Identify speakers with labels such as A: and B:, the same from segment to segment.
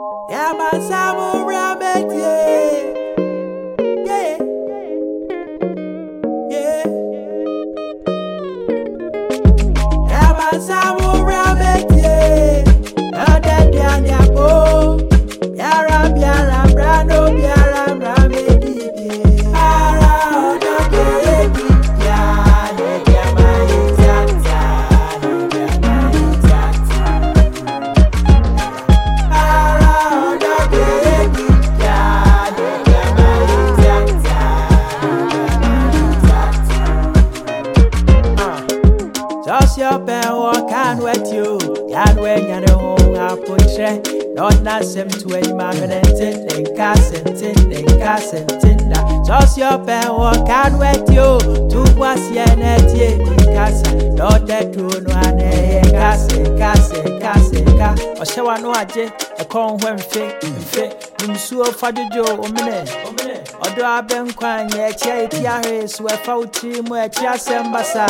A: Yeah, my Samu Rabbit, yeah. Yeah, yeah. Yeah, my Samu Rabbit, yeah. Now that they are po. Yara, biara, brando, biara, rabbit, yeah. Ara, no, baby, yeah. Yeah, my tata, yeah, my tata. Ara, no, baby, yeah. Yeah, my tata. Just your pen walk and wet you. God when you're the home I put not not sem to any man and tin cast and tin. Just your pen walk and wet you. Two was ye net ye in casa. Not that to no one cassa. Or shall I know a corn when fit. In so fadio o minute. Or do I been crying yet? Chia swear for team where Chia Sembasa.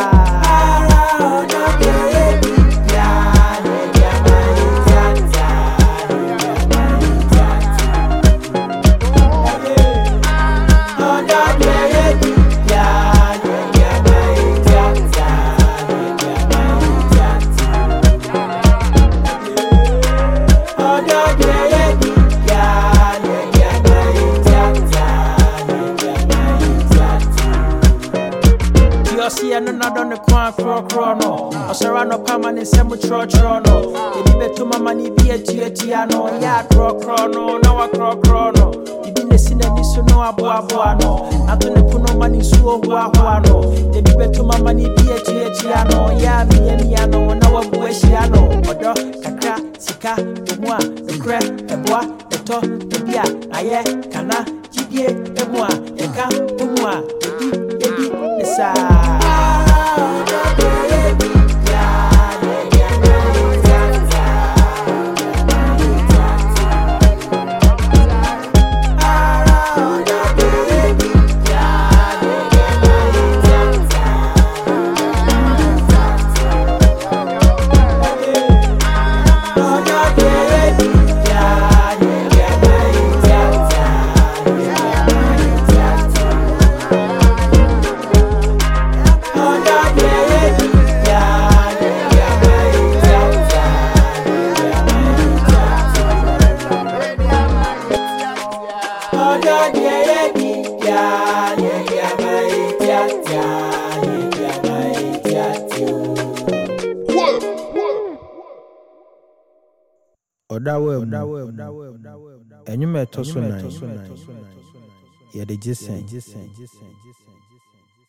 A: Another crono, or Serrano permanent semi-trono. The bet to my money be a tiano, ya crono, now a crono. You didn't see any suno abuano, not to puno money suo guano. The bet to my money be a tiano, ya me and Yano, now a buesiano, or Kaka, Sika, the moi, the crack, the bois, the top, the bia, aye, cana, GPA, the moi, the camp, the moi, the sa. Odawe, and you met Tosuna, you're the Jason.